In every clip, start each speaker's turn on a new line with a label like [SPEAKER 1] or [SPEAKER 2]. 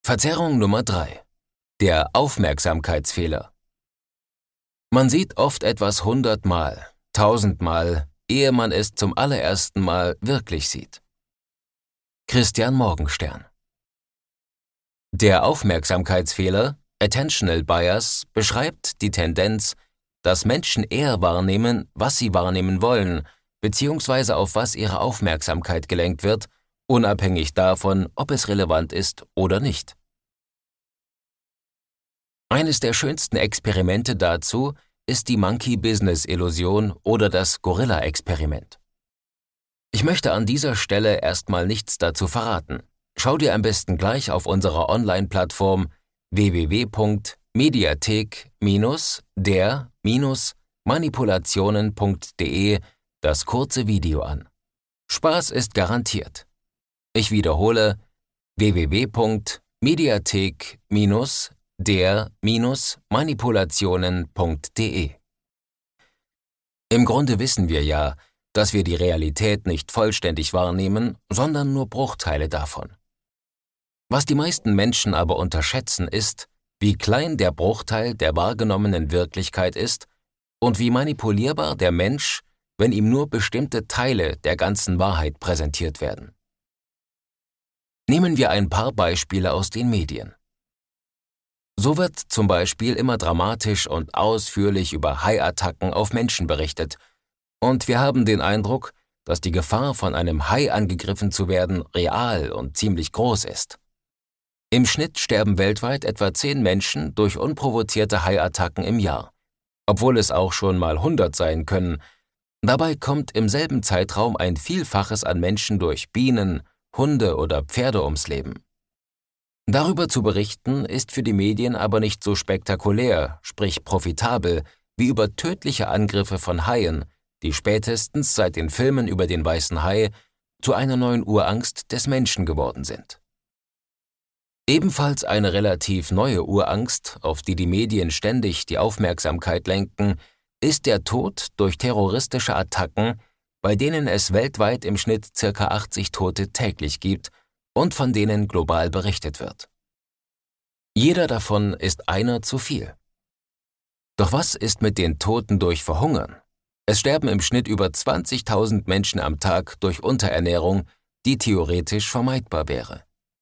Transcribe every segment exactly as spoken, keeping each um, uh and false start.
[SPEAKER 1] Verzerrung Nummer drei. Der Aufmerksamkeitsfehler. Man sieht oft etwas hundertmal, tausendmal, ehe man es zum allerersten Mal wirklich sieht. Christian Morgenstern. Der Aufmerksamkeitsfehler, Attentional Bias, beschreibt die Tendenz, dass Menschen eher wahrnehmen, was sie wahrnehmen wollen, beziehungsweise auf was ihre Aufmerksamkeit gelenkt wird, unabhängig davon, ob es relevant ist oder nicht. Eines der schönsten Experimente dazu ist die Monkey-Business-Illusion oder das Gorilla-Experiment. Ich möchte an dieser Stelle erstmal nichts dazu verraten. Schau dir am besten gleich auf unserer Online-Plattform w w w punkt mediathek der manipulationen punkt de das kurze Video an. Spaß ist garantiert. Ich wiederhole w w w punkt mediathek der manipulationen punkt de. Im Grunde wissen wir ja, dass wir die Realität nicht vollständig wahrnehmen, sondern nur Bruchteile davon. Was die meisten Menschen aber unterschätzen ist, wie klein der Bruchteil der wahrgenommenen Wirklichkeit ist und wie manipulierbar der Mensch, wenn ihm nur bestimmte Teile der ganzen Wahrheit präsentiert werden. Nehmen wir ein paar Beispiele aus den Medien. So wird zum Beispiel immer dramatisch und ausführlich über Haiattacken auf Menschen berichtet, und wir haben den Eindruck, dass die Gefahr, von einem Hai angegriffen zu werden, real und ziemlich groß ist. Im Schnitt sterben weltweit etwa zehn Menschen durch unprovozierte Haiattacken im Jahr, obwohl es auch schon mal hundert sein können. Dabei kommt im selben Zeitraum ein Vielfaches an Menschen durch Bienen, Hunde oder Pferde ums Leben. Darüber zu berichten ist für die Medien aber nicht so spektakulär, sprich profitabel, wie über tödliche Angriffe von Haien, die spätestens seit den Filmen über den weißen Hai zu einer neuen Urangst des Menschen geworden sind. Ebenfalls eine relativ neue Urangst, auf die die Medien ständig die Aufmerksamkeit lenken, ist der Tod durch terroristische Attacken, bei denen es weltweit im Schnitt ca. achtzig Tote täglich gibt und von denen global berichtet wird. Jeder davon ist einer zu viel. Doch was ist mit den Toten durch Verhungern? Es sterben im Schnitt über zwanzigtausend Menschen am Tag durch Unterernährung, die theoretisch vermeidbar wäre.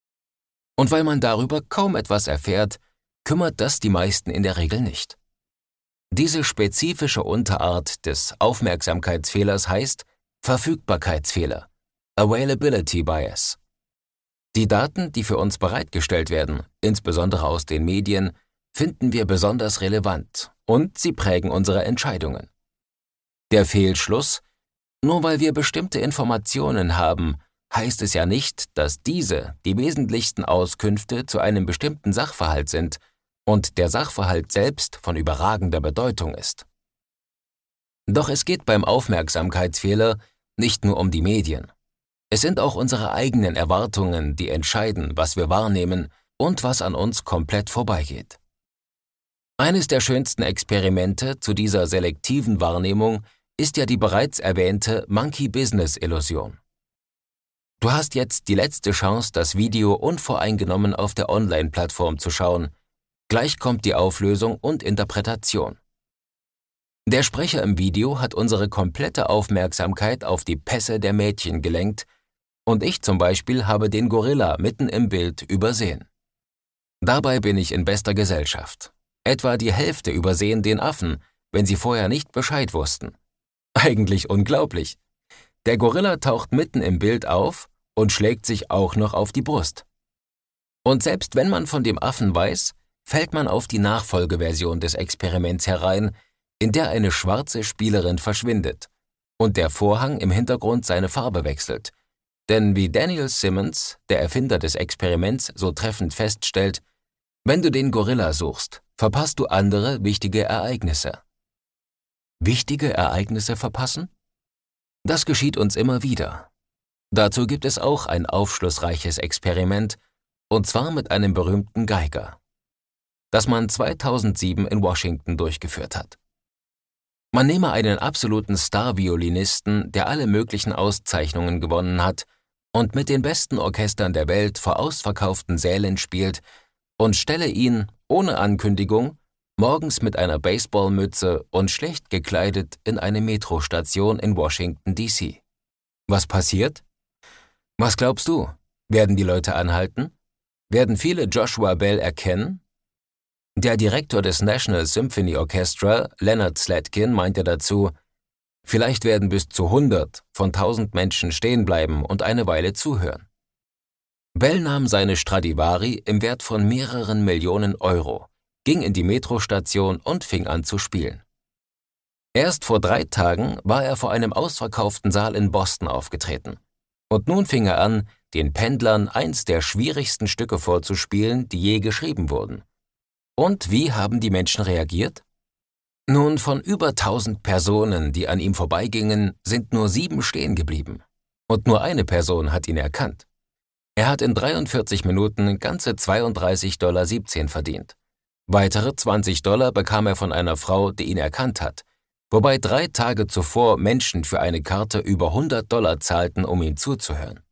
[SPEAKER 1] Und weil man darüber kaum etwas erfährt, kümmert das die meisten in der Regel nicht. Diese spezifische Unterart des Aufmerksamkeitsfehlers heißt Verfügbarkeitsfehler, Availability Bias. Die Daten, die für uns bereitgestellt werden, insbesondere aus den Medien, finden wir besonders relevant und sie prägen unsere Entscheidungen. Der Fehlschluss: Nur weil wir bestimmte Informationen haben, heißt es ja nicht, dass diese die wesentlichsten Auskünfte zu einem bestimmten Sachverhalt sind und der Sachverhalt selbst von überragender Bedeutung ist. Doch es geht beim Aufmerksamkeitsfehler nicht nur um die Medien. Es sind auch unsere eigenen Erwartungen, die entscheiden, was wir wahrnehmen und was an uns komplett vorbeigeht. Eines der schönsten Experimente zu dieser selektiven Wahrnehmung ist ja die bereits erwähnte Monkey-Business-Illusion. Du hast jetzt die letzte Chance, das Video unvoreingenommen auf der Online-Plattform zu schauen. Gleich kommt die Auflösung und Interpretation. Der Sprecher im Video hat unsere komplette Aufmerksamkeit auf die Pässe der Mädchen gelenkt und ich zum Beispiel habe den Gorilla mitten im Bild übersehen. Dabei bin ich in bester Gesellschaft. Etwa die Hälfte übersehen den Affen, wenn sie vorher nicht Bescheid wussten. Eigentlich unglaublich. Der Gorilla taucht mitten im Bild auf und schlägt sich auch noch auf die Brust. Und selbst wenn man von dem Affen weiß, fällt man auf die Nachfolgeversion des Experiments herein, in der eine schwarze Spielerin verschwindet und der Vorhang im Hintergrund seine Farbe wechselt. Denn wie Daniel Simmons, der Erfinder des Experiments, so treffend feststellt, wenn du den Gorilla suchst, verpasst du andere wichtige Ereignisse. Wichtige Ereignisse verpassen? Das geschieht uns immer wieder. Dazu gibt es auch ein aufschlussreiches Experiment, und zwar mit einem berühmten Geiger, das man zweitausendsieben in Washington durchgeführt hat. Man nehme einen absoluten Star-Violinisten, der alle möglichen Auszeichnungen gewonnen hat, und mit den besten Orchestern der Welt vor ausverkauften Sälen spielt und stelle ihn, ohne Ankündigung, morgens mit einer Baseballmütze und schlecht gekleidet in eine Metrostation in Washington, D C Was passiert? Was glaubst du? Werden die Leute anhalten? Werden viele Joshua Bell erkennen? Der Direktor des National Symphony Orchestra, Leonard Slatkin, meinte dazu, vielleicht werden bis zu hundert von tausend Menschen stehen bleiben und eine Weile zuhören. Bell nahm seine Stradivari im Wert von mehreren Millionen Euro, ging in die Metrostation und fing an zu spielen. Erst vor drei Tagen war er vor einem ausverkauften Saal in Boston aufgetreten. Und nun fing er an, den Pendlern eins der schwierigsten Stücke vorzuspielen, die je geschrieben wurden. Und wie haben die Menschen reagiert? Nun, von über tausend Personen, die an ihm vorbeigingen, sind nur sieben stehen geblieben. Und nur eine Person hat ihn erkannt. Er hat in dreiundvierzig Minuten ganze zweiunddreißig Komma siebzehn Dollar verdient. Weitere zwanzig Dollar bekam er von einer Frau, die ihn erkannt hat, wobei drei Tage zuvor Menschen für eine Karte über hundert Dollar zahlten, um ihm zuzuhören.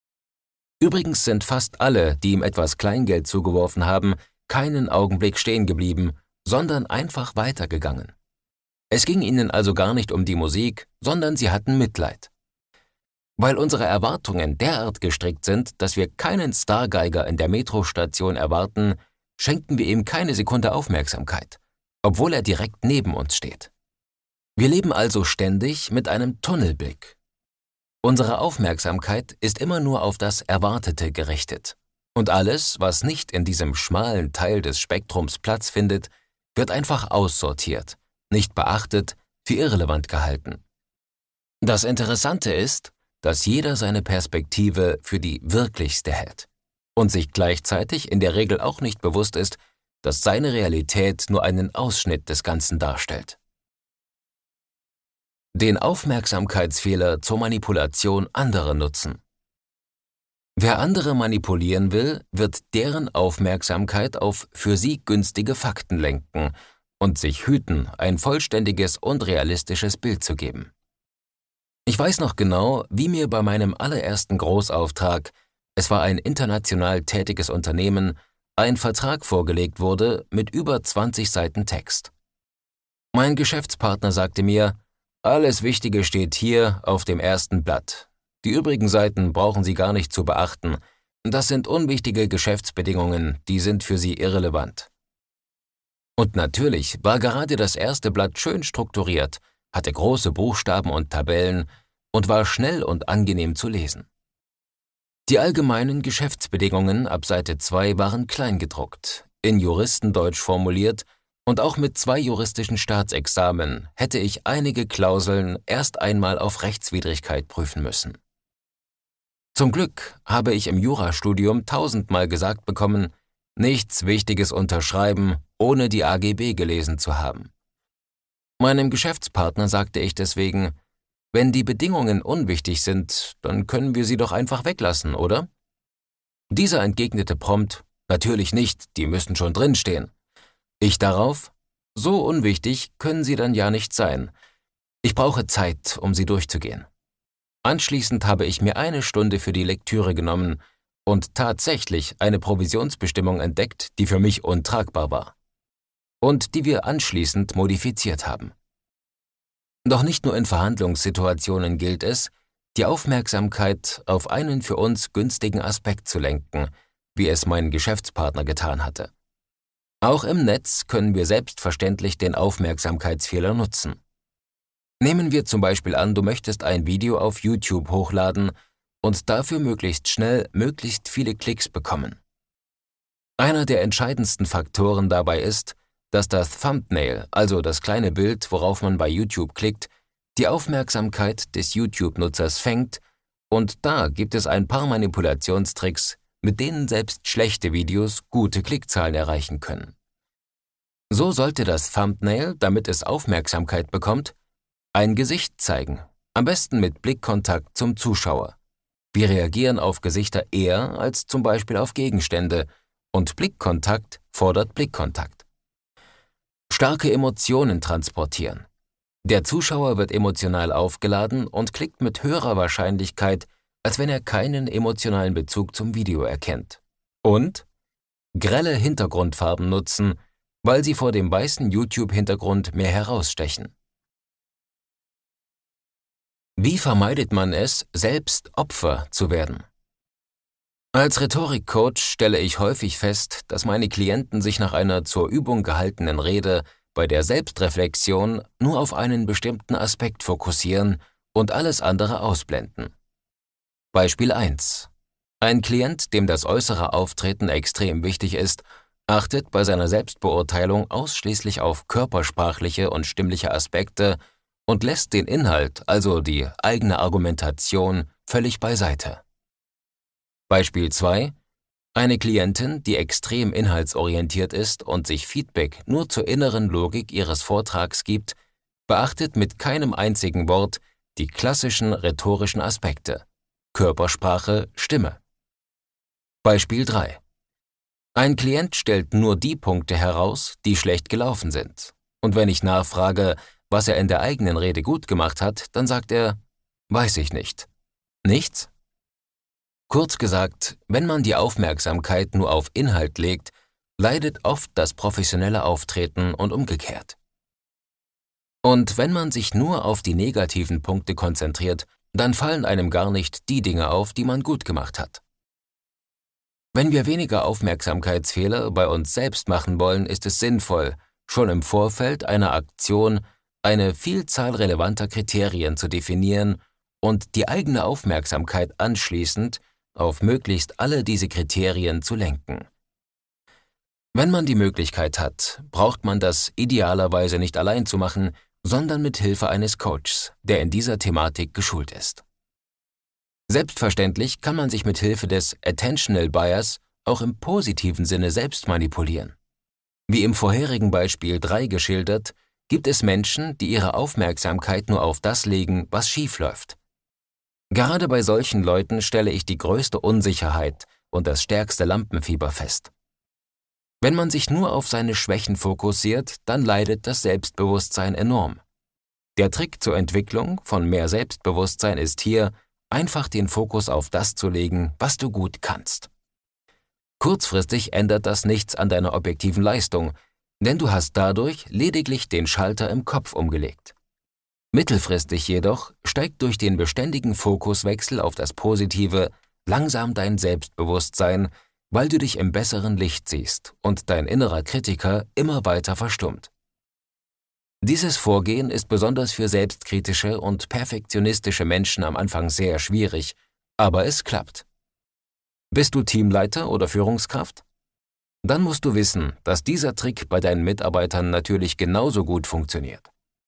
[SPEAKER 1] Übrigens sind fast alle, die ihm etwas Kleingeld zugeworfen haben, keinen Augenblick stehen geblieben, sondern einfach weitergegangen. Es ging ihnen also gar nicht um die Musik, sondern sie hatten Mitleid. Weil unsere Erwartungen derart gestrickt sind, dass wir keinen Stargeiger in der Metrostation erwarten, schenken wir ihm keine Sekunde Aufmerksamkeit, obwohl er direkt neben uns steht. Wir leben also ständig mit einem Tunnelblick. Unsere Aufmerksamkeit ist immer nur auf das Erwartete gerichtet. Und alles, was nicht in diesem schmalen Teil des Spektrums Platz findet, wird einfach aussortiert, nicht beachtet, für irrelevant gehalten. Das Interessante ist, dass jeder seine Perspektive für die wirklichste hält und sich gleichzeitig in der Regel auch nicht bewusst ist, dass seine Realität nur einen Ausschnitt des Ganzen darstellt. Den Aufmerksamkeitsfehler zur Manipulation anderer nutzen. Wer andere manipulieren will, wird deren Aufmerksamkeit auf für sie günstige Fakten lenken und sich hüten, ein vollständiges und realistisches Bild zu geben. Ich weiß noch genau, wie mir bei meinem allerersten Großauftrag, es war ein international tätiges Unternehmen, ein Vertrag vorgelegt wurde mit über zwanzig Seiten Text. Mein Geschäftspartner sagte mir, alles Wichtige steht hier auf dem ersten Blatt. Die übrigen Seiten brauchen Sie gar nicht zu beachten. Das sind unwichtige Geschäftsbedingungen, die sind für Sie irrelevant. Und natürlich war gerade das erste Blatt schön strukturiert, hatte große Buchstaben und Tabellen und war schnell und angenehm zu lesen. Die allgemeinen Geschäftsbedingungen ab Seite zwei waren kleingedruckt, in Juristendeutsch formuliert, und auch mit zwei juristischen Staatsexamen hätte ich einige Klauseln erst einmal auf Rechtswidrigkeit prüfen müssen. Zum Glück habe ich im Jurastudium tausendmal gesagt bekommen, nichts Wichtiges unterschreiben, ohne die A G B gelesen zu haben. Meinem Geschäftspartner sagte ich deswegen, wenn die Bedingungen unwichtig sind, dann können wir sie doch einfach weglassen, oder? Dieser entgegnete prompt, natürlich nicht, die müssen schon drinstehen. Ich darauf, so unwichtig können sie dann ja nicht sein. Ich brauche Zeit, um sie durchzugehen. Anschließend habe ich mir eine Stunde für die Lektüre genommen und tatsächlich eine Provisionsbestimmung entdeckt, die für mich untragbar war. Und die wir anschließend modifiziert haben. Doch nicht nur in Verhandlungssituationen gilt es, die Aufmerksamkeit auf einen für uns günstigen Aspekt zu lenken, wie es mein Geschäftspartner getan hatte. Auch im Netz können wir selbstverständlich den Aufmerksamkeitsfehler nutzen. Nehmen wir zum Beispiel an, du möchtest ein Video auf YouTube hochladen und dafür möglichst schnell möglichst viele Klicks bekommen. Einer der entscheidendsten Faktoren dabei ist, dass das Thumbnail, also das kleine Bild, worauf man bei YouTube klickt, die Aufmerksamkeit des YouTube-Nutzers fängt, und da gibt es ein paar Manipulationstricks, mit denen selbst schlechte Videos gute Klickzahlen erreichen können. So sollte das Thumbnail, damit es Aufmerksamkeit bekommt, ein Gesicht zeigen, am besten mit Blickkontakt zum Zuschauer. Wir reagieren auf Gesichter eher als zum Beispiel auf Gegenstände, und Blickkontakt fordert Blickkontakt. Starke Emotionen transportieren. Der Zuschauer wird emotional aufgeladen und klickt mit höherer Wahrscheinlichkeit als wenn er keinen emotionalen Bezug zum Video erkennt. Und grelle Hintergrundfarben nutzen, weil sie vor dem weißen YouTube-Hintergrund mehr herausstechen. Wie vermeidet man es, selbst Opfer zu werden? Als Rhetorikcoach stelle ich häufig fest, dass meine Klienten sich nach einer zur Übung gehaltenen Rede bei der Selbstreflexion nur auf einen bestimmten Aspekt fokussieren und alles andere ausblenden. Beispiel eins. Ein Klient, dem das äußere Auftreten extrem wichtig ist, achtet bei seiner Selbstbeurteilung ausschließlich auf körpersprachliche und stimmliche Aspekte und lässt den Inhalt, also die eigene Argumentation, völlig beiseite. Beispiel zwei. Eine Klientin, die extrem inhaltsorientiert ist und sich Feedback nur zur inneren Logik ihres Vortrags gibt, beachtet mit keinem einzigen Wort die klassischen rhetorischen Aspekte: Körpersprache, Stimme. Beispiel drei. Ein Klient stellt nur die Punkte heraus, die schlecht gelaufen sind. Und wenn ich nachfrage, was er in der eigenen Rede gut gemacht hat, dann sagt er: Weiß ich nicht. Nichts? Kurz gesagt, wenn man die Aufmerksamkeit nur auf Inhalt legt, leidet oft das professionelle Auftreten und umgekehrt. Und wenn man sich nur auf die negativen Punkte konzentriert, dann fallen einem gar nicht die Dinge auf, die man gut gemacht hat. Wenn wir weniger Aufmerksamkeitsfehler bei uns selbst machen wollen, ist es sinnvoll, schon im Vorfeld einer Aktion eine Vielzahl relevanter Kriterien zu definieren und die eigene Aufmerksamkeit anschließend auf möglichst alle diese Kriterien zu lenken. Wenn man die Möglichkeit hat, braucht man das idealerweise nicht allein zu machen, sondern mit Hilfe eines Coaches, der in dieser Thematik geschult ist. Selbstverständlich kann man sich mit Hilfe des Attentional Bias auch im positiven Sinne selbst manipulieren. Wie im vorherigen Beispiel drei geschildert, gibt es Menschen, die ihre Aufmerksamkeit nur auf das legen, was schief läuft. Gerade bei solchen Leuten stelle ich die größte Unsicherheit und das stärkste Lampenfieber fest. Wenn man sich nur auf seine Schwächen fokussiert, dann leidet das Selbstbewusstsein enorm. Der Trick zur Entwicklung von mehr Selbstbewusstsein ist hier, einfach den Fokus auf das zu legen, was du gut kannst. Kurzfristig ändert das nichts an deiner objektiven Leistung, denn du hast dadurch lediglich den Schalter im Kopf umgelegt. Mittelfristig jedoch steigt durch den beständigen Fokuswechsel auf das Positive langsam dein Selbstbewusstsein, weil du dich im besseren Licht siehst und dein innerer Kritiker immer weiter verstummt. Dieses Vorgehen ist besonders für selbstkritische und perfektionistische Menschen am Anfang sehr schwierig, aber es klappt. Bist du Teamleiter oder Führungskraft? Dann musst du wissen, dass dieser Trick bei deinen Mitarbeitern natürlich genauso gut funktioniert.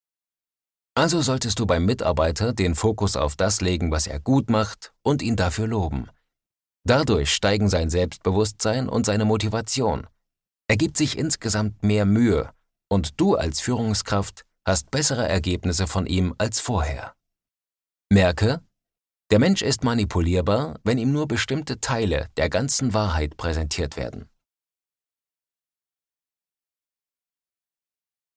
[SPEAKER 1] Also solltest du beim Mitarbeiter den Fokus auf das legen, was er gut macht, und ihn dafür loben. Dadurch steigen sein Selbstbewusstsein und seine Motivation. Er gibt sich insgesamt mehr Mühe und du als Führungskraft hast bessere Ergebnisse von ihm als vorher. Merke, der Mensch ist manipulierbar, wenn ihm nur bestimmte Teile der ganzen Wahrheit präsentiert werden.